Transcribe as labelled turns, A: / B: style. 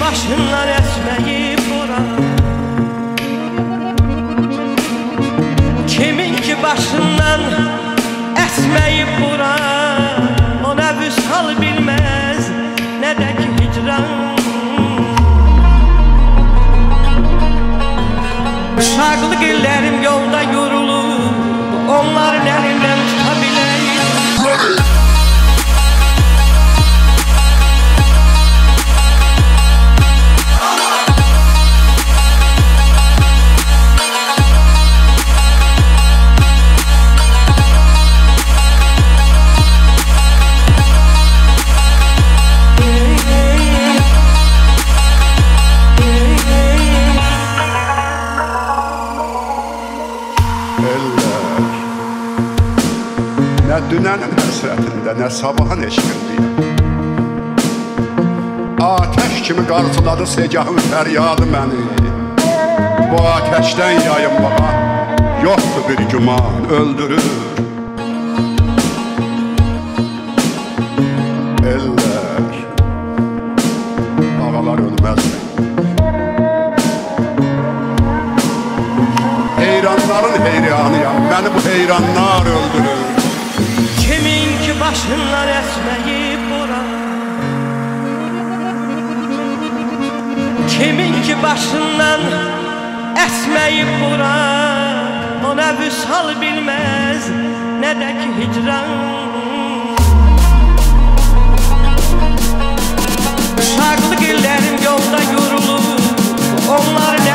A: başından esmeyip bura, kimin ki başından esmeyip bura, o ne vüsal bilmez ne de ki hicran. Uşaqlıq illərim yolda yorulub, onların əlindən tuta biləyim.
B: Nə dünənin həsrətində, nə sabahın eşqindəyəm. Atəş kimi qarsıladı segahın fəryadı məni. Bu atəşdən yayınmağa yoxdur bir güman, öldürür. Eller, ağalar ölməzmi? Heyranların heyranıyam, məni bu heyranlar öldürür.
A: Kimin ki başından esmeyip bura, kimin ki başından esmeyip bura, o ne vüsal bilmez ne de ki hicran. Uşaqlıq illərim yolda yorulub, onların